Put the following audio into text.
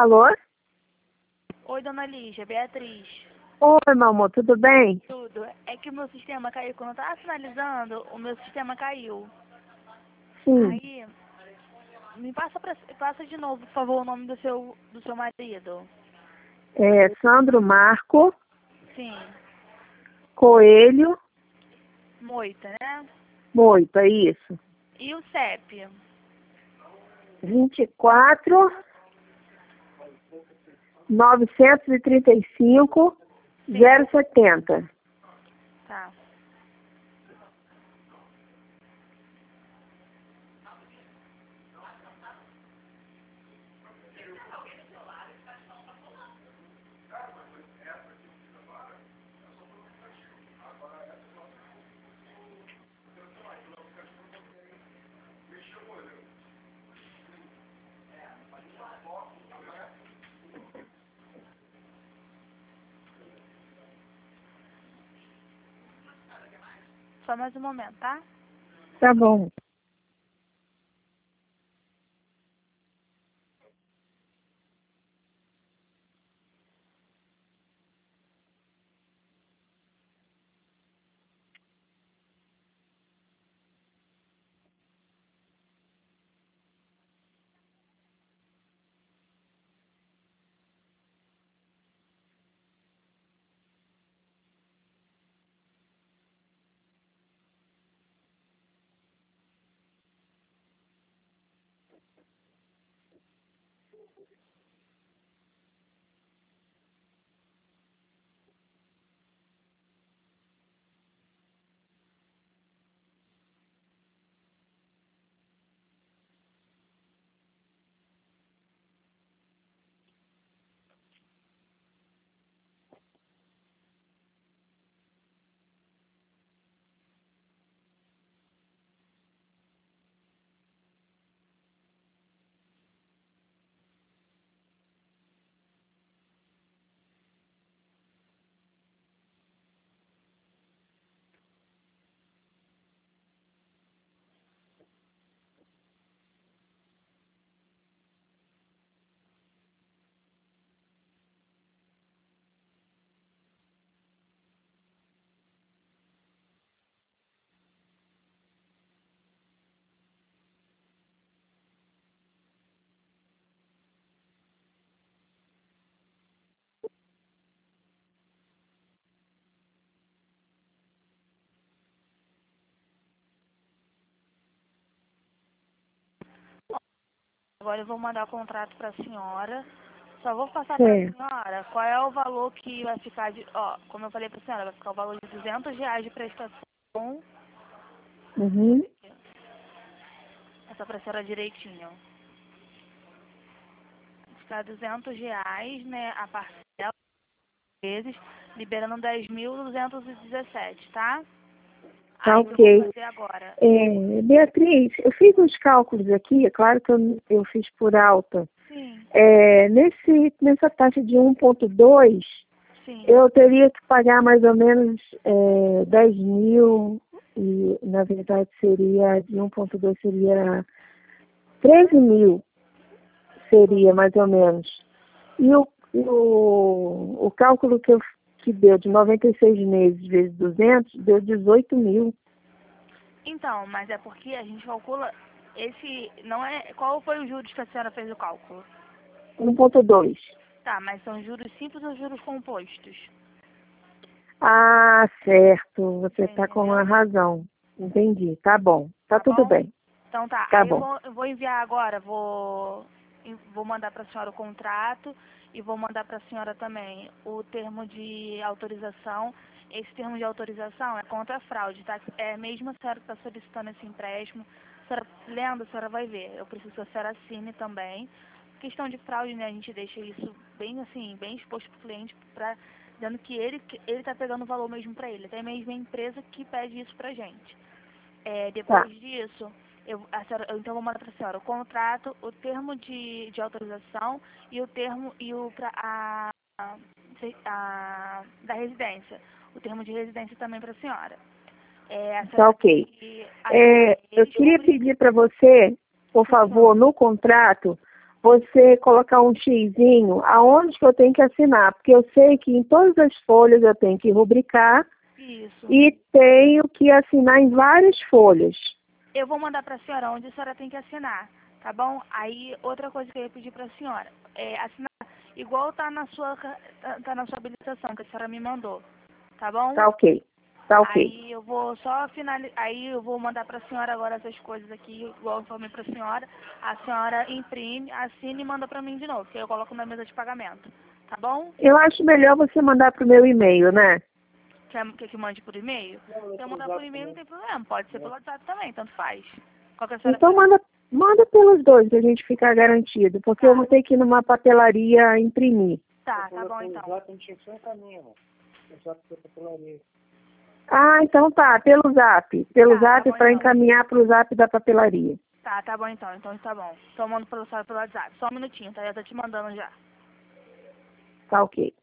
Alô? Oi, dona Lígia, Beatriz. Oi, meu amor, tudo bem? Tudo. É que o meu sistema caiu. Quando eu tava finalizando, o meu sistema caiu. Sim. Aí, passa de novo, por favor, o nome do seu marido. É Sandro Marco Sim. Coelho Moita, né? Moito, é isso. E o CEP? 24 935 Sim. 070. Tá. Só mais um momento, tá? Tá bom. Agora eu vou mandar o contrato para a senhora. Só vou passar para a Certo. senhora qual é o valor que vai ficar de... Ó, como eu falei para a senhora, vai ficar o valor de R$ 200 de prestação. Uhum. Essa para a senhora direitinho. Vai ficar R$ 200, né, a parcela, vezes, liberando 10.217, tá? Tá Aí eu vou ok. fazer agora. Beatriz, eu fiz uns cálculos aqui, é claro que eu fiz por alta. Sim, Nessa taxa de 1,2, sim. eu teria que pagar mais ou menos 10 mil, e na verdade seria, de 1,2 seria 13 mil, seria mais ou menos. E o cálculo que deu de 96 meses vezes 200, deu 18 mil. Então, mas é porque a gente calcula esse... Não é... Qual foi o juros que a senhora fez o cálculo? 1,2. Tá, mas são juros simples ou juros compostos? Ah, certo. Você Você está com a entendeu? razão. Entendi. Tá bom. Tá Tá tudo bom? bem. Então tá, Tá aí eu bom. vou, eu vou enviar agora, vou mandar para a senhora o contrato e vou mandar para a senhora também o termo de autorização. Esse termo de autorização é contra a fraude, tá? É mesmo a senhora que está solicitando esse empréstimo. A senhora, lendo, a senhora vai ver. Eu preciso que a senhora assine também. Questão de fraude, né? A gente deixa isso bem assim, bem exposto para o cliente, dizendo que ele está pegando o valor mesmo para ele. Até mesmo a empresa que pede isso pra gente. Tá. Depois disso, então vou mandar para a senhora o contrato, o termo de autorização e o termo da residência. O termo de residência também para a senhora. A Tá senhora tem ok. que assinar Eu eles queria pedir para você, por por favor, no contrato, você colocar um xizinho aonde que eu tenho que assinar, porque eu sei que em todas as folhas eu tenho que rubricar Isso. e tenho que assinar em várias folhas. Eu vou mandar para a senhora onde a senhora tem que assinar, tá bom? Aí, outra coisa que eu ia pedir para a senhora é assinar igual tá na sua habilitação que a senhora me mandou, tá bom? Tá ok. Tá ok. Aí eu vou só finalizar, aí eu vou mandar para a senhora agora essas coisas aqui, igual eu informei para a senhora imprime, assina e manda para mim de novo, que eu coloco na mesa de pagamento, tá bom? Eu acho melhor você mandar pro meu e-mail, né? Quer que mande por e-mail? Se eu mandar por e-mail não tem problema, pode ser pelo WhatsApp também, tanto faz. Qual que a senhora Então manda pelos dois pra gente ficar garantido, porque eu vou ter que ir numa papelaria imprimir. Tá bom então. Ah, então tá, pelo zap. Pelo zap bom, para então. encaminhar pro zap da papelaria. Tá bom então, tá bom. Então eu mando pelo WhatsApp. Só um minutinho, tá? Eu tô te mandando já. Tá ok.